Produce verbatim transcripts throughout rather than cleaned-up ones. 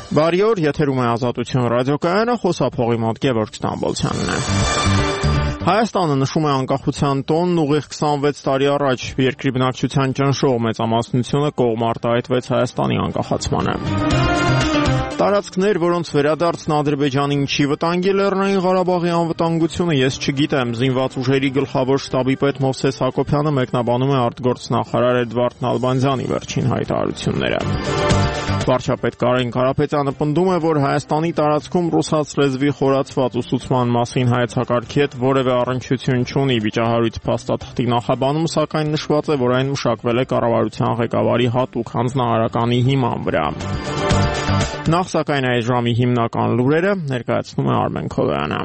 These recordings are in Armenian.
Բարի օր, եթերում է Ազատություն ռադիոկայանը, խոսափողի մոտ Գևորգ Ստամբոլցյանն է։ Հայաստանը նշում է անկախության տոնն ուղիղ քսանվեց տարի առաջ, երկրի բնակչության ճնշող մեծամասնությունը կողմ արտահայտվեց Հայաստանի անկախացմանը։ Տարածքներ, որոնց վերադարձն Ադրբեջանին չի վտանգի Լեռնային Ղարաբաղի անվտանգությունը, ես չգիտեմ, զինված ուժերի գլխավոր շտաբի պետ Մովսես Հակոբյանը մեկնաբանում է արտգործնախարար Էդվարդ Նալբանդյանի վերջին հայտարարությունները։ Վարչապետ Կարեն Կարապետյանը պնդում է, որ Հայաստանի տարածքում ռուսաց լեզվի խորացված ուսուցման մասին հայեցակարգի հետ որևէ առնչություն չունի։ Վիճահարույց փաստաթղթի նախաբանում, սակայն նշված է, որ այն մշակվել է կառավարության ղեկավարի հատուկ հանձնարարականի հիման վրա։ Նախ սակայն այս ժամի հիմնական լուրերը ներկայացնում է Արմեն Քովյանը։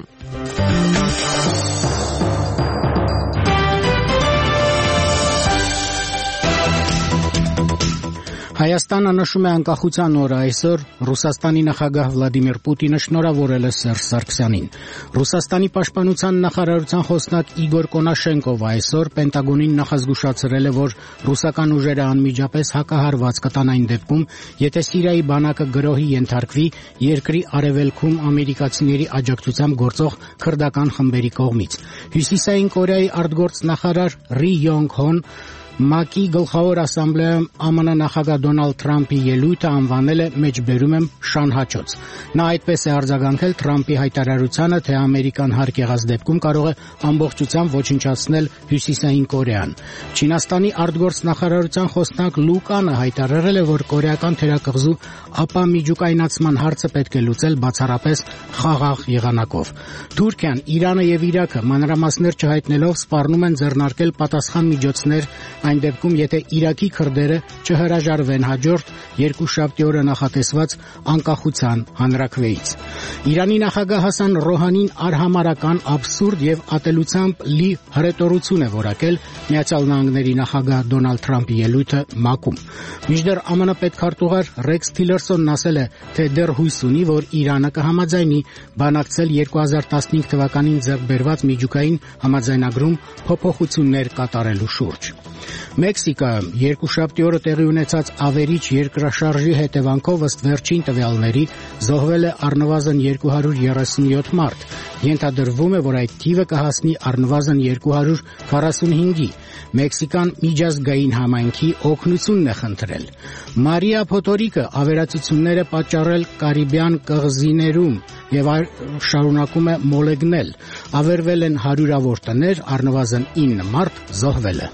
Հայաստանը նշում է անկախության օրը այսօր, Ռուսաստանի նախագահ Վլադիմիր Պուտինը շնորհավորել է Սերժ Սարգսյանին։ Ռուսաստանի պաշտպանության նախարարության խոսնակ Իգոր Կոնաշենկովը այսօր Պենտագոնին նախազգուշացրել է, որ ռուսական ուժերը անմիջապես հակահարված կտան այն դեպքում, եթե Սիրիայի բանակը գրոհի ենթարկվի երկրի արևելքում ամերիկացիների աջակցությամբ գործող քրդական խմբերի կողմից։ Հյուսիսային Կորեայի արտգործնախարար Ռի Յոնգ Հոն ՄԱԿ-ի գլխավոր ասամբլեայում ԱՄՆ նախագահ Դոնալդ Թրամփի ելույթը անվանել է մեջբերում եմ շանհաճոց։ Նա այդպես է արձագանքել Թրամփի հայտարարությանը, թե Ամերիկան հարկ եղած դեպքում կարող է ամբողջությամբ ոչնչացնել Հյուսիսային Կորեան։ Չինաստանի արտգործնախարարության խոսնակ Լու Կանը հայտարարել է, որ կորեական թերակղզու ապամիջուկայնացման հարցը պետք է լուծել բացառապես խաղաղ եղանակով։ Թուրքիան, Իրանը եւ Իրաքը մանրամասներ չհայտնելով սպառնում են ձեռնարկել պատասխան միջոցներ այն դեպքում, եթե Իրաքի քրդերը չհրաժարվեն հաջորդ երկուշաբթի օրը նախատեսված անկախության հանրաքվեից։ Իրանի նախագահ Հասան Ռոհանին արհամարական, աբսուրդ եւ ատելությամբ լի հռետորություն է որակել Միացյալ Նահանգների նախագահ Դոնալդ Թրամփի ելույթը ՄԱԿ-ում։ Մինչդեռ ԱՄՆ պետքարտուղար Ռեքս Թիլերսոնն ասել է, թե դեռ հույս ունի, որ Իրանը կհամաձայնի բանակցել երկու հազար տասնհինգ թվականին ձեռք բերված միջուկային համաձայնագրում փոփոխություններ կատարելու շուրջ։ Մեքսիկայում երկուշաբթի օրը տեղի ունեցած ավերիչ երկրաշարժի հետևանքով ըստ վերջին տվյալների զոհվել է առնվազն երկու հարյուր երեսունյոթ մարդ։ Ենթադրվում է, որ այդ թիվը կհասնի առնվազն երկու հարյուր քառասունհինգի։ Մեքսիկան միջազգային համայնքի օգնությունն է խնդրել։ Մարիա Փոթորիկը ավերածություններ է պատճառել Կարիբյան կղզիներում եւ շարունակում է մոլեգնել։ Ավերվել են հարյուրավոր տներ, առնվազն ինը մարդ զոհվել է։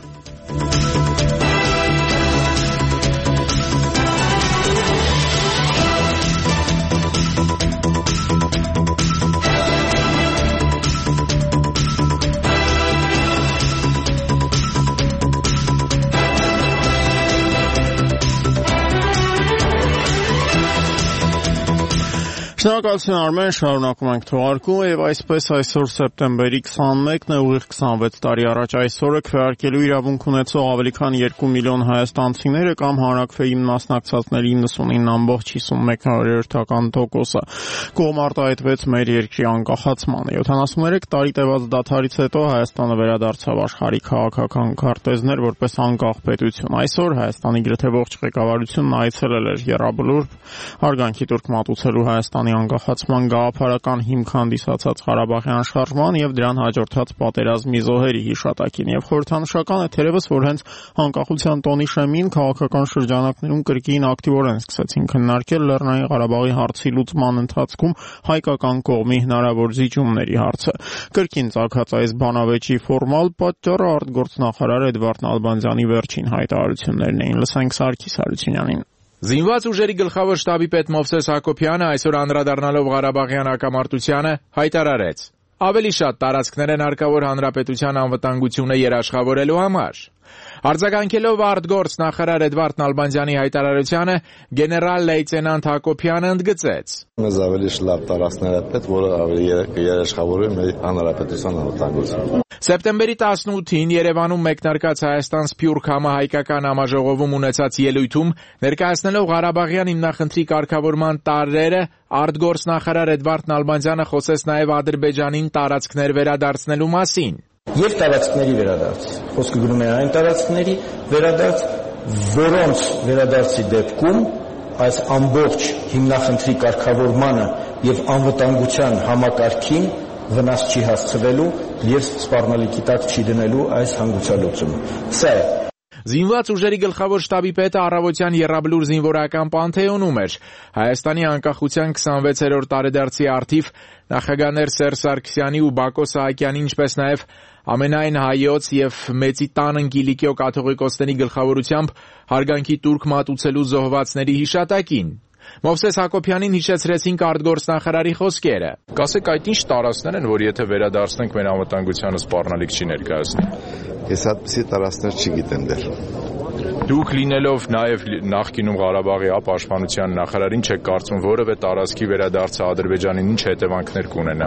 Շնորհակալություն Արմեն, շարունակում ենք թողարկումը եւ այսպես այսօր սեպտեմբերի քսանմեկն է, ուղիղ քսանվեց տարի առաջ այսօրը քվեարկելու իրավունք ունեցող ավելի քան երկու միլիոն հայաստանցիները կամ հանրաքվեին մասնակցածների իննսունինը ամբողջ հիսունմեկ տոկոսը կողմ արտահայտվեց մեր երկրի անկախացմանը։ յոթանասուններեք տարի տևած դադարից հետո Հայաստանը վերադարձավ աշխարհի քաղաքական քարտեզներ որպես անկախ պետություն։ Այսօր Հայաստանի գրեթե ողջ ղեկավարությունն այցելել էր Եռաբլուրբ, հարգանքի տուրք մատուցելու Հայաստանի անկախացման գաղափարական հիմք հանդիսացած Ղարաբաղի անշարժման եւ դրան հաջորդած պատերազմի զոհերի հիշատակին եւ խորհրդանշական է թերևս, որ հենց անկախության տոնի շեմին քաղաքական շրջանակներում կրկին ակտիվորեն սկսեցին քննարկել Լեռնային Ղարաբաղի հարցի լուծման ընթացքում հայկական կողմի հնարավոր զիջումների հարցը։ Կրկին ծագած այս բանավեճի ֆորմալ պատճառը արտգործնախարար Էդվարդ Նալբանդյանի վերջին հայտարարություններն էին։ Լսենք Սարգիս Հարությունյանին։ Զինված ուժերի գլխավոր շտաբի պետ Մովսես Հակոբյանը այսօր անդրադառնալով Ղարաբաղյան հակամարտությանը հայտարարեց. ավելի շատ տարածքներ են հարկավոր հանրապետության անվտանգությունը երաշխավորելու համար։ Արձագանքելով արտգործնախարար Էդվարդ Նալբանդյանի հայտարարությանը, գեներալ լեյտենանտ Հակոբյանը ընդգծեց. Մեզ ավելի լավ տարածքներ է պետք, որը ավելի երաշխավորի մեր հանրապետության անվտանգությունը։ Սեպտեմբերի տասնութին Երևանում մեկնարկած Հայաստան-Սփյուռք համահայկական համաժողովում ունեցած ելույթում ներկայացնելով Ղարաբաղյան հիմնախնդրի կարգավորման տարրերը, արտգործնախարար Էդվարդ Նալբանդյանը խոսեց նաև Ադրբեջանին տարածքներ վերադարձնելու մասին։ Եվ տարածքների վերադարձ։ Խոսքը գնում է այն տարածքների վերադարձ, որոնց վերադարձի դեպքում այս ամբողջ հիմնախնդրի կարգավորմանը եւ անվտանգության համակարգին վնաս չի հասցվելու եւ սպառնալիքի տակ չի դնելու այս հանգուցալուծումը։ Սա է։ Զինված ուժերի գլխավոր շտաբի պետը առավոտյան Եռաբլուր զինվորական պանթեոնում էր։ Հայաստանի անկախության քսանվեցերորդ տարեդարձի առթիվ նախագահներ Սերժ Սարգսյանի ու Բակո Սահակյանի, ինչպես նաև ամենայն հայոց եւ Մեծի տան Կիլիկիո կաթողիկոսների գլխավորությամբ հարգանքի տուրք մատուցելու զոհվածների հիշատակին։ Մովսես Հակոբյանին հիշեցրեցին արտգործնախարարի խոսքերը։ Կասեք, այդ ինչ տարածքներ են, որ եթե վերադարձնենք մեր անվտանգությանը սպառնալիք չի ներկայացնի։ Ես այդպիսի տարածքներ չգիտեմ դեռ։ Դուք լինելով նաև նախկինում Ղարաբաղի պաշտպանության նախարարին չեք կարծում որևէ տարածքի վերադարձը Ադրբեջանին ինչ հետևանքներ կունենա։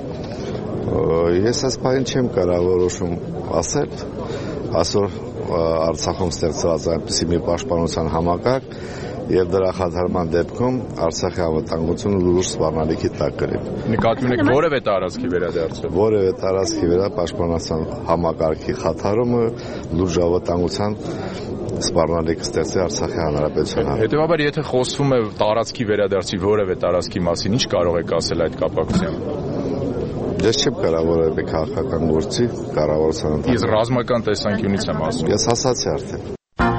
Ես այս բանը չեմ կարող որոշում ասել։ Այսօր Արցախում ստեղծված այնպիսի մի պաշտպանության համակարգ եւ դրա խաթարման դեպքում Արցախի անվտանգությունը լուրջ սպառնալիքի տակ կլինի։ Նկատի ունեք որևէ տարածքի վերադարձը։ Որևէ տարածքի վերա պաշտպանության համակարգի խաթարումը լուրջ անվտանգության սպառնալիք ստեղծի Արցախի հանրապետության համար։ Հետևաբար, եթե խոսվում է տարածքի վերադարձի որևէ տարածքի մասին, ինչ կարող եք ասել այդ կապակցությամբ։ Ես չեմ կարող որևէ քաղաքական գործի կառավարության ընթացքում։ Ես ռազմական տեսանկյունից եմ ասում։ Ես ասացի արդեն։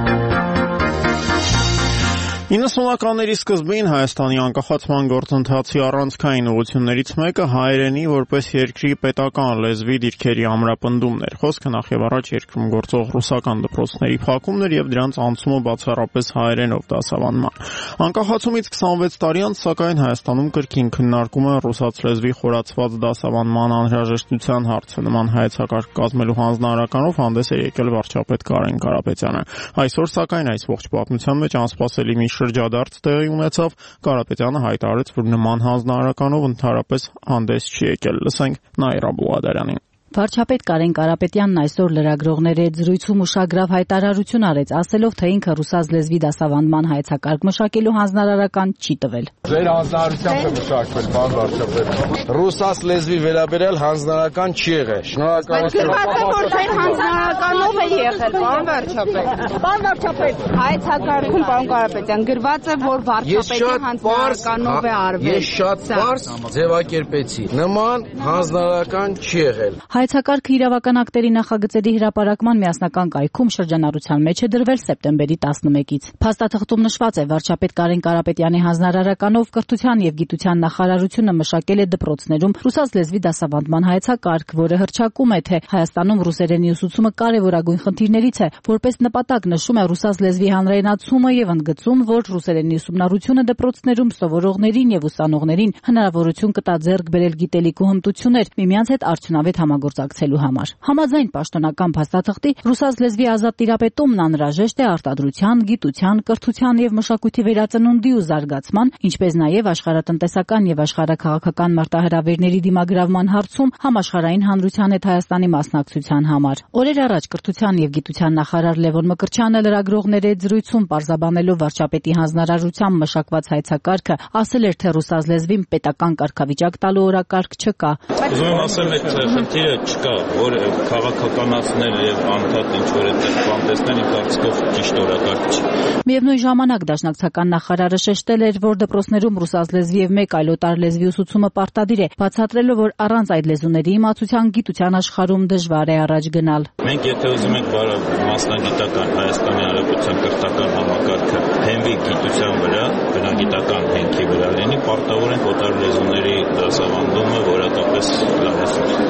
իննսունականների սկզբին Հայաստանի անկախացման գործընթացի առանցքային ուղղություններից մեկը հայերենի որպես երկրի պետական լեզվի դիրքերի ամրապնդումն էր։ Խոսքը նախ եւ առաջ երկրում գործող ռուսական դպրոցների փակումն էր եւ դրանց անցումը բացառապես հայերենով դասավանդման։ Անկախացումից քսանվեց տարի անց, սակայն Հայաստանում կրկին քննարկում են ռուսաց լեզվի խորացված դասավանդման անհրաժեշտության հարցը։ Նման հայեցակարգ կազմելու հանձնարարականով հանդես է եկել վարչապետ Կարեն Կարապետյանը։ Այսօր, սակայն, այս ողջ պատմության մեջ անսպասելի մի շրջադարձ տեղի ունեցավ։ Կարապետյանը հայտարարեց, որ նման հանձնարարականով ընդհանրապես հանդես չի եկել։ Լսենք Նաիրա Բուադարյանին։ Վարչապետ Կարեն Կարապետյանն այսօր լրագրողների հետ զրույցում ուշագրավ հայտարարություն արեց, ասելով, թե ինքը ռուսաց լեզվի դասավանդման հայեցակարգ մշակելու հանձնարարական չի տվել։ Ձեր հանձնարարությամբ է մշակվել, պարոն վարչապետ։ Ռուսաց լեզվի վերաբերյալ հանձնարարական չի եղել։ Շնորհակալություն։ Հանձնարարականով է եղել, պարոն վարչապետ։ Պարոն վարչապետ, հայեցակարգում, պարոն Կարապետյան, գրված է, որ վարչապետի հանձնարարականով է արվել։ Ես շատ պարզ ձևակերպեցի։ Նման հանձնարարական չի եղել։ Հայեցակարգը իրավական ակտերի նախագծերի հրապարակման միասնական կայքում շրջանառության մեջ է դրվել սեպտեմբերի տասնմեկից։ Փաստաթղթում նշված է, վարչապետ Կարեն Կարապետյանի հանձնարարականով կրթության եւ գիտության նախարարությունը մշակել է դպրոցներում ռուսաց լեզվի դասավանդման հայեցակարգ, որը հռչակում է, թե Հայաստանում ռուսերենի ուսուցումը կարևորագույն խնդիրներից է, որպես նպատակ նշում է ռուսաց լեզվի հանրայնացումը եւ ընդգծում, որ ռուսերենի ուսումնառությունը դպրոցներում սովորողներին եւ ուսանողներին հնարավորություն կտա ձեռք բերել գիտելիք ու հմտություններ միմյանց հետ արդյունավետ համագործակցելու համար։ Համաձայն պաշտոնական փաստաթղթի ռուսաց լեզվի ազատ տիրապետումն անհրաժեշտ է արտադրության, գիտության, կրթության եւ մշակույթի վերածնունդի ու զարգացման, ինչպես նաեւ աշխարհատնտեսական եւ աշխարհաքաղաքական մարտահրավերների դիմագրավման հարցում համաշխարհային հանրության հետ Հայաստանի մասնակցության համար։ Օրեր առաջ կրթության եւ գիտության նախարար Լևոն Մկրտչյանը լրագրողների հետ զրույցում պարզաբանելով վարչապետի հանձնարարությամբ մշակված հայեցակարգը ասել էր, թե ռուսաց լեզվին պետական կարգավիճակ տալու օրակարգ չկա։ Ուզում եմ ասել, այդ խնդիրը չկա, որ քաղաքականացնել եւ անդադ ինչ որ այդտեղ բանտեսներ իմ կարծիքով ճիշտ օրակարգ չի։ Միևնույն ժամանակ դաշնակցական նախարարը շեշտել էր, որ դպրոցներում ռուսաց լեզվի եւ մեկ այլ օտար լեզվի ուսուցումը պարտադիր է, բացատրելով, որ առանց այդ լեզուների իմացության գիտության աշխարհում դժվար է առաջ գնալ։ Մենք եթե ուզում ենք մասնագիտական Հայաստանի Հանրապետության կրթական համակարգը հենվի գիտության վրա, բնագիտական հենքի վրա լինի, պարտավոր ենք օտար լեզուների դասավանդումը որակապես լավացնել։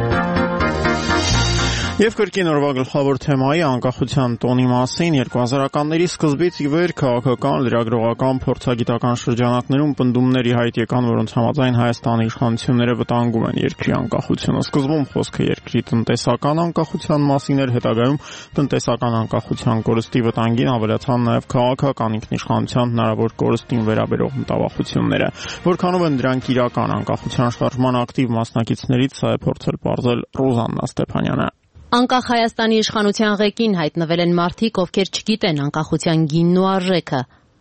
Եվ կրկին օրվա գլխավոր թեմայի անկախության տոնի մասին երկու հազարականների սկզբից ի վեր քաղաքական, լրագրողական, փորձագիտական շրջանակներում պնդումներ ի հայտ եկան, որոնց համաձայն Հայաստանի իշխանությունները վտանգում են երկրի անկախությունը։ Սկզբում խոսքը երկրի տնտեսական անկախության մասին էր, հետագայում տնտեսական անկախության կորստի վտանգին ավելացան նաև քաղաքական ինքնիշխանության հնարավոր կորստին վերաբերող մտավախությունները։ Որքանով են դրանք իրական անկախության շարժման ակտիվ մասնակիցներից, սա է փորձել պարզել Ռոզաննա Ստեփանյանը։ Անկախ Հայաստանի իշխանության ղեկին հայտնվել են մարդիկ, ովքեր չգիտեն անկախության գինն ու արժեքը,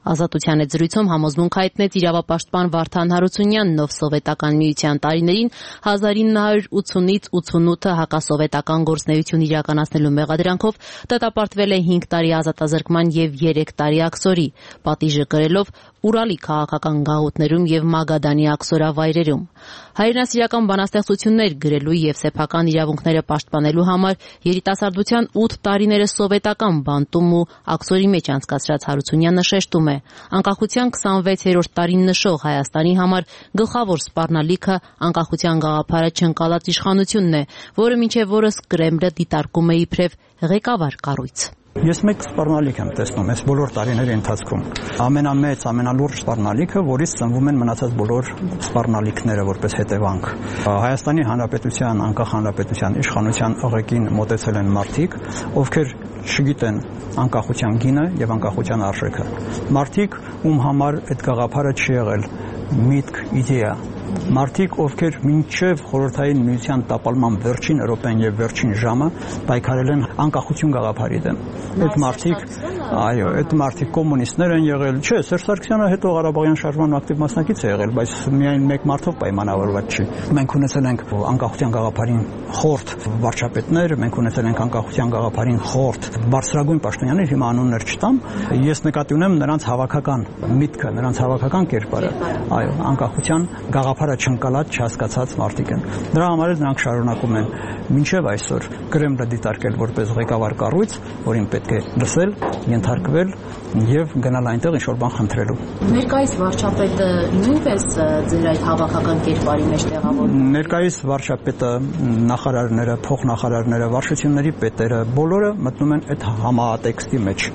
Ազատության հետ զրույցում համոզմունք հայտնեց իրավապաշտպան Վարդան Հարությունյանն, ով Սովետական միության տարիներին հազար ինը հարյուր ութսունից ութսունութը հակասովետական գործունեություն իրականացնելու մեղադրանքով դատապարտվել է հինգ տարի ազատազրկման եւ երեք տարի աքսորի, պատիժը կրելով Ուրալի քաղաքական գաղութներում եւ Մագադանի աքսորավայրերում։ Հայրենասիրական բանաստեղծություններ գրելու եւ սեփական իրավունքները պաշտպանելու համար երիտասարդության ութ տարիները սովետական բանտում ու աքսորի մեջ անցկացրած Հարությունյանը շեշտում է. անկախության քսանվեցերորդ տարին նշող Հայաստանի համար գլխավոր սպառնալիքը անկախության գաղափարը չընկալած իշխանությունն է, որը մինչև օրս Կրեմլը դիտարկում է իբրև ղեկավար կառույց։ Ես մեկ սպառնալիք եմ տեսնում այս բոլոր տարիների ընթացքում։ Ամենամեծ, ամենալուրջ սպառնալիքը, որից ծնվում են մնացած բոլոր սպառնալիքները որպես հետևանք։ Հայաստանի Հանրապետության, անկախ հանրապետության իշխանության ղեկին մոտեցել են մարդիկ, ովքեր չգիտեն անկախության գինը եւ անկախության արժեքը։ Մարդիկ, ում համար այդ գաղափարը չի եղել միտք, իդեա։ Մարդիկ, ովքեր մինչև խորհրդային միության տապալման վերջին րոպեն եւ վերջին ժամը պայքարել են անկախություն գաղափարի դեմ։ Այդ մարդիկ, այո, այդ մարդիկ կոմունիստներ են եղել։ Չէ, Սերժ Սարգսյանը հետո Ղարաբաղյան շարժման ակտիվ մասնակից է եղել, բայց միայն մեկ մարդով պայմանավորված չի։ Մենք ունեցել ենք անկախության գաղափարին խորտ վարչապետներ, մենք ունեցել ենք անկախության գաղափարին խորտ բարձրագույն պաշտոնյաներ, հիմա անուններ չտամ։ Ես նկատի ունեմ նրանց հավաքական միտքը, նրանց հավաքական կերպարը։ Այո, անկախության գաղափարը չընկալած, չհասկացած մարդիկ են։ Դրա համար էլ նրանք շարունակում են մինչև այսօր Կրեմլը դիտարկել որպես ղեկավար կառույց, որին պետք է լսել, ենթարկվել եւ գնալ այնտեղ ինչ-որ բան խնդրելու։ Ներկայիս վարչապետը նույնպես ձեր այդ հավաքական կերպարի մեջ տեղավորվում է։ Ներկայիս վարչապետը, նախարարները, փոխնախարարները, վարչությունների պետերը բոլորը մտնում են այդ համատեքստի մեջ։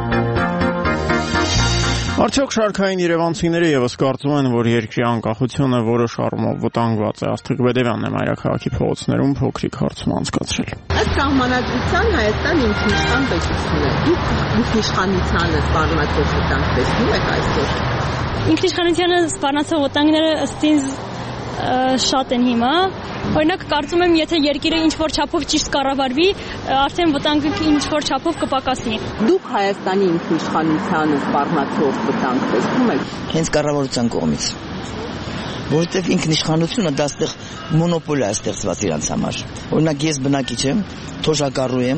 Արդյոք շարքային երևանցիները եւս կարծում են, որ երկրի անկախությունը որոշ առումով վտանգված է։ Աստղիկ Բեդևյանն է Մայրաքաղաքի փողոցներում փոքրիկ հարցում անցկացրել։ Ըստ սահմանադրության Հայաստան ինքնիշխան պետություն է։ Դուք ինքնիշխանությանը սպառնացող վտանգ տեսնում եք այսօր։ Ինքնիշխանությանը սպառնացող վտանգները ըստ ինձ շատ են հիմա։ Օրինակ կարծում եմ, եթե երկիրը ինչ-որ չափով ճիշտ կառավարվի, արդեն վտանգը ինչ-որ չափով կպակասնի։ Դուք Հայաստանի ինքնիշխանությանը սպառնացող վտանգ տեսնում եք։ Հենց կառավարության կողմից։ Որովհետև ինքնիշխանությունը դա այստեղ մոնոպոլիա է ստեղծված իրանց համար։ Օրինակ ես բնակիչ եմ, թոշակառու եմ,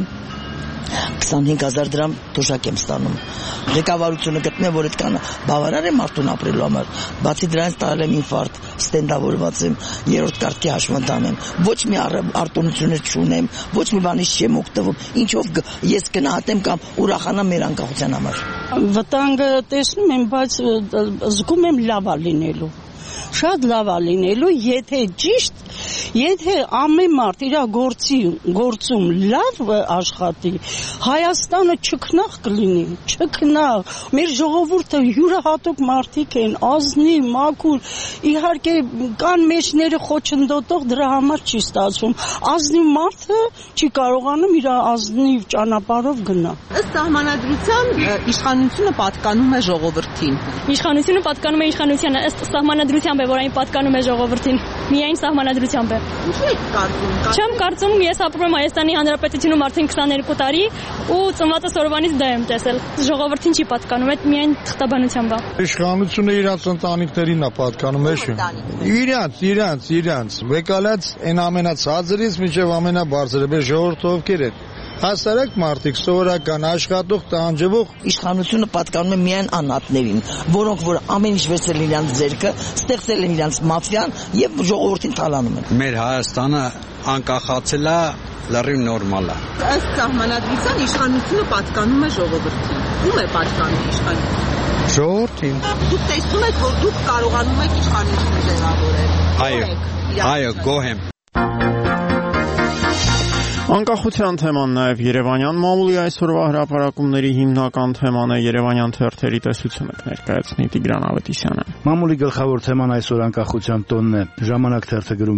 քսանհինգ հազար դրամ թոշակ եմ ստանում։ Ղեկավարությունը գտնել, որ այդքան բավարար է մարդուն ապրելու համար։ Բացի դրանից տարել եմ ինֆարկտ, ստենդավորված եմ, երրորդ կարգի հաշմանդամ եմ։ Ոչ մի արտոնություն չունեմ, ոչ մի բանից չեմ օգտվում։ Ինչով ես գնահատեմ կամ ուրախանամ մեր անկախության համար։ Վտանգը տեսնում եմ, բայց զգում եմ լավ է լինելու։ Շատ լավ է լինելու, եթե ճիշտ, եթե ամեն մարդ իր գործի գործում լավ աշխատի, Հայաստանը չքնաղ կլինի, չքնաղ։ Մեր ժողովուրդը յուրահատուկ մարդիկ են, ազնիվ, մաքուր, իհարկե կան մեջները խոչընդոտող, դրա համար չի ստացվում։ Ազնիվ մարդը չի կարողանում իր ազնիվ ճանապարհով գնալ։ Ըստ սահմանադրության իշխանությունը պատկանում է ժողովրդին։ Իշխանությունը պատկանում է իշխանությանը, ըստ սահմանադրության որ այն պատկանում է ժողովրդին, միայն սահմանադրությամբ է։ Ինչ եք կարծում։ Չեմ կարծում, ես ապրում եմ Հայաստանի Հանրապետությունում արդեն քսաներկու տարի ու ծնվածս օրվանից դա եմ տեսել։ Ժողովրդին չի պատկանում, այդ միայն թղթաբանությամբ է։ Իշխանությունը իրանց ընտանիքներին է պատկանում, էշ։ Իրանց, իրանց, իրանց։ Վեկալած այն ամենացածրից մինչև ամենաբարձրը, բե ժողովուրդը ովքեր են։ Հասարակ մարդիկ, սովորական, աշխատող, տանջվող։ Իշխանությունը պատկանում է միայն անհատներին, որոնք որ ամեն ինչ վերցել իրենց ձեռքը, ստեղծել են իրենց մաֆիան եւ ժողովրդին թալանում են։ Մեր Հայաստանը անկախացել է, լրիվ նորմալ է։ Ըստ սահմանադրության իշխանությունը պատկանում է ժողովրդին։ Ո՞ւմ է պատկանում իշխանությունը։ Ժողովրդին։ Դուք տեսնում եք, որ դուք կարողանում եք իշխանություն ձևավորել։ Այո, այո, գոհ եմ։ Անկախության թեման նաև Երևանյան մամուլի այսօրվա հրապարակումների հիմնական թեման է։ Երևանյան թերթերի տեսությունը կներկայացնի Տիգրան Ավետիսյանը։ Մամուլի գլխավոր թեման այսօր անկախության տոնն է։ Ժամանակ թերթը գրում է.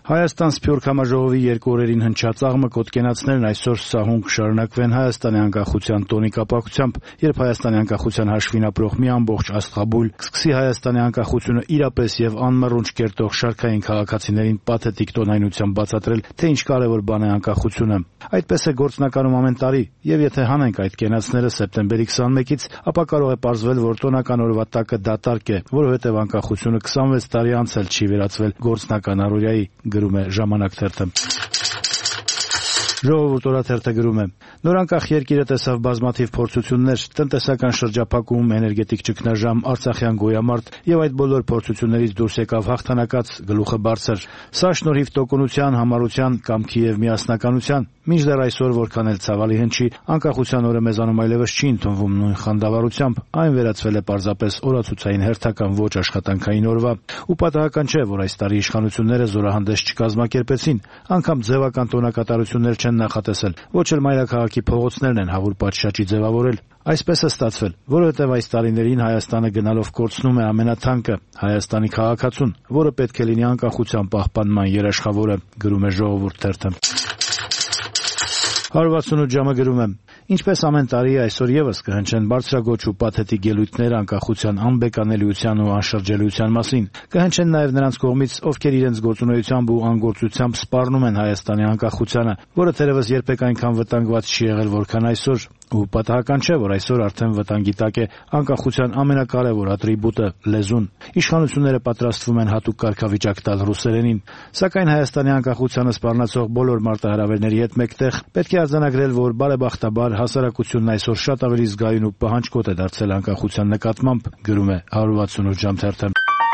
Հայաստան Սփյուռք համաժողովի երկու օրերին հնչած աղմկոտ կենացներն այսօր սահուն կշարունակվեն Հայաստանի անկախության տոնի կապակցությամբ, երբ Հայաստանի անկախության հաշվին ապրող մի ամբողջ աստղաբույլ կսկսի Հայաստանի անկախությունը իրապես եւ անմռունչ կերտող շարքային քաղաքացիներին պաթետիկ տոնայնությամբ բացատրել, թե ինչ կարևոր բան է անկախությունը։ Այդպես է գործնականում ամեն տարի, եւ եթե հանենք այդ կենացները սեպտեմբերի քսանմեկից, ապա կարող է պարզվել, որ տոնական օրվա տակը դատարկ է, որովհետեւ անկախությունը քսանվեց տարի անց էլ չի վերածվել գործնական առօրյայի, գրում է Ժամանակ թերթը։ Ժողովուրդ օրաթերթը գրում է. Նորանկախ երկիրը տեսավ բազմաթիվ փորձություններ, տնտեսական շրջափակում, էներգետիկ ճգնաժամ, արցախյան գոյամարտ եւ այդ բոլոր փորձություններից դուրս եկավ հաղթանակած, գլուխը բարձր։ Սա շնորհիվ տոկունության, համառության, կամքի եւ միասնականության։ Մինչդեռ այսօր, որքան էլ ցավալի հնչի, անկախության օրը մեզանում այլևս չի ընդունվում նույն խանդավառությամբ, այն վերածվել է պարզապես օրացուցային հերթական ոչ աշխատանքային օրվա։ Ու պատահական չէ, որ այս տարի իշխանությունները զորահանդես չկազմակերպեցին, անգամ ձևական տոնակատարություններ չեն նախատեսել, ոչ էլ մայրաքաղաքի փողոցներն են հավուր պատշաճի ձևավորել։ Այսպես է ստացվել, որովհետև այս տարիներին Հայաստանը գնալով կորցնում է ամենաթանկը՝ Հայաստանի քաղաքացուն, որը պետք է լինի անկախության պահպանման երաշխավորը, գրում է Ժողովուրդ թերթը։ հարյուր վաթսունութ ժամը գրում է. Ինչպես ամեն տարի այսօր եւս կհնչեն բարձրագոչ ու պաթետիկ ելույթներ անկախության անբեկանելիության ու անշրջելիության մասին։ Կհնչեն նաեւ նրանց կողմից, ովքեր իրենց գործունեությամբ ու անգործությամբ սպառնում են Հայաստանի անկախությանը, որը թերևս երբեք այնքան վտանգված չի եղել, որքան այսօր։ Ու պատահական չէ, որ այսօր արդեն վտանգի տակ է անկախության ամենակարևոր ատրիբուտը՝ լեզուն։ Իշխանությունները պատրաստվում են հատուկ կարգավիճակ տալ ռուսերենին, սակայն Հայաստանի անկախությանը սպառնացող բոլոր մարտահրավերների հետ մեկտեղ պետք է արձանագրել, որ բարեբախտաբար հասարակությունն այսօր շատ ավելի զգայուն ու պահանջկոտ է դարձել անկախության նկատմամբ, գրում է հարյուր վաթսունութ ժամ թերթը։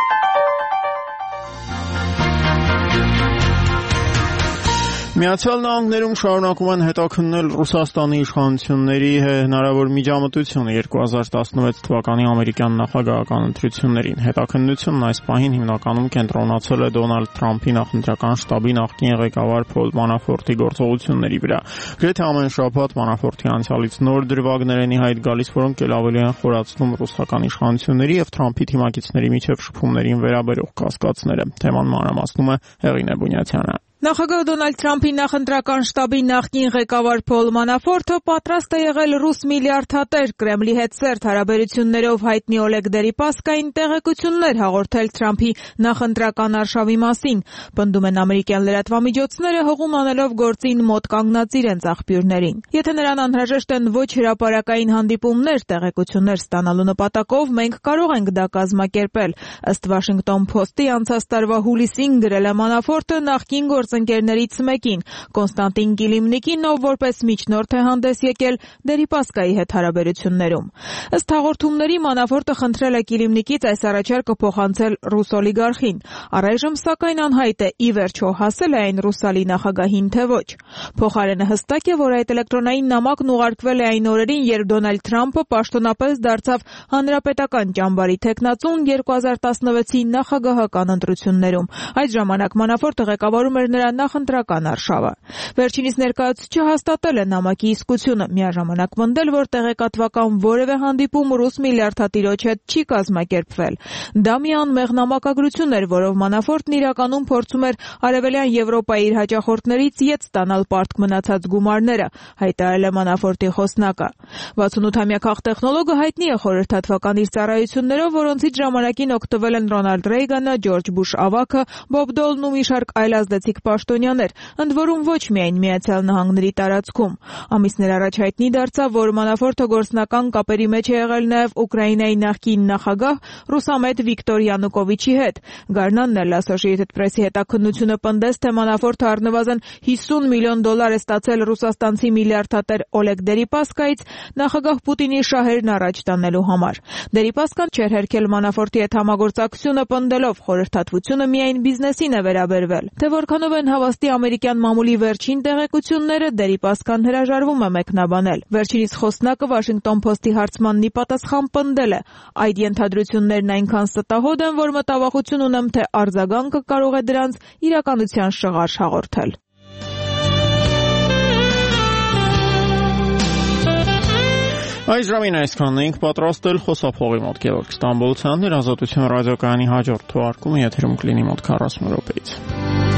Միացյալ Նահանգներում շարունակում են հետաքննել Ռուսաստանի իշխանությունների հնարավոր միջամտությունը երկու հազար տասնվեց թվականի ամերիկյան նախագահական ընտրություններին։ Հետաքննությունն այս պահին հիմնականում կենտրոնացել է Դոնալդ Թրամփի նախընտրական շտաբի նախկին ղեկավար Փոլ Մանաֆորտի գործողությունների վրա։ Գրեթե ամեն շաբաթ Մանաֆորտի անցյալից նոր դրվագներ են ի հայտ գալիս, որոնք էլ ավելի են խորացնում ռուսական իշխանությունների եւ Թրամփի թիմակիցների միջև շփումներին վերաբերող կասկածները։ Թեման մանրամասնում է Հեղինե Բունյացյանը։ Նախագահ Դոնալդ Թրամփի նախընտրական շտաբի նախկին ղեկավար Փոլ Մանաֆորտը պատրաստ է եղել ռուս միլիարդատեր Կրեմլի հետ սերտ հարաբերություններով հայտնի Օլեգ Դերիպասկային տեղեկություններ հաղորդել Թրամփի նախընտրական արշավի մասին, պնդում են ամերիկյան լրատվամիջոցները, հողում անելով գործին մոտ կանգնած իրենց աղբյուրներին։ Եթե նրան անհրաժեշտ են ոչ հրապարակային հանդիպումներ, տեղեկություններ ստանալու նպատակով, մենք կարող ենք դա կազմակերպել, ըստ Washington Post-ի անցած տարվա հուլիսին գրել է Մանաֆորտը նախկին գործընկերներից մեկին, Կոնստանտին Կիլիմնիկին, ով որպես միջնորդ է հանդես եկել Դերիպասկայի հետ հարաբերություններում։ Ըստ հաղորդումների Մանաֆորտը խնդրել է Կիլիմնիկից այս առաջարկը փոխանցել ռուս օլիգարխին։ Առայժմ սակայն անհայտ է ի վերջո հասել է այն ռուսալի նախագահին, թե ոչ։ Փոխարենը հստակ է, որ այդ էլեկտրոնային նամակն ուղարկվել է այն օրերին, երբ Դոնալդ Թրամփը պաշտոնապես դարձավ հանրապետական ճամբարի թեկնածուն երկու հազար տասնվեցի նախագահական ընտրություններում։ Այդ ժամանակ Մանաֆորտը ղեկավարում էր նրա նախընտրական արշավը։ Վերջինիս ներկայացուցիչը հաստատել է նամակի իսկությունը, միաժամանակ պնդել, որ տեղեկատվական որևէ հանդիպում ռուս միլիարդատիրոջ հետ չի կազմակերպվել։ Դա մի անմեղ նամակագրություն էր, որով Մանաֆորտն իրականում փորձում էր Արևելյան Եվրոպայի իր հաճախորդներից ետ ստանալ պարտք մնացած գումարները, հայտարարել է Մանաֆորտի խոսնակը։ վաթսունութամյա քաղտեխնոլոգը հայտնի է խորհրդատվական իր ծառայություններով, որոնցից ժամանակին օգտվել են Ռոնալդ Ռեյգանը, Ջորջ Բուշ ավագը, Բոբ Դոլն ու մի շարք այլ ազդեցիկ պաշտոնյաներ, ընդ որում ոչ միայն Միացյալ Նահանգների տարածքում։ Ամիսներ առաջ հայտնի դարձավ, որ Մանաֆորտը գործնական կապերի մեջ է եղել նաև Ուկրաինայի նախկին նախագահ ռուսամետ Վիկտոր Յանուկովիչի հետ։ Գարնանն էլ Associated Press-ի հետաքննությունը պնդեց, թե Մանաֆորտը առնվազն հիսուն միլիոն դոլար է ստացել ռուսաստանցի միլիարդատեր Օլեգ Դերիպասկայից նախագահ Պուտինի շահերն առաջ տանելու համար։ Դերիպասկան չէր հերքել Մանաֆորտի հետ համագործակցությունը, պնդելով խորհրդատվությունը միայն բիզնեսին է վերաբերվել։ Թե որքանով են հավաստի ամերիկյան մամուլի վերջին տեղեկությունները, Դերիպասկան հրաժարվում է մեկնաբանել։ Վերջինիս խոսնակը Washington Post-ի հարցմանն ի պատասխան պնդել է. այդ ենթադրություններն այնքան ստահոդ են, որ մտավախություն ունեմ, թե արձագանքը կարող է դրանց իրականության շղարշ հաղորդել։ Այս ժամին այսքանն էինք պատրաստել խոսափողի մոտ Գևորգ Ստամբոլցյանն իր Ազատություն ռադիոկայանի հաջորդ թողարկումը եթերում կլինի մոտ քառասուն րոպեից։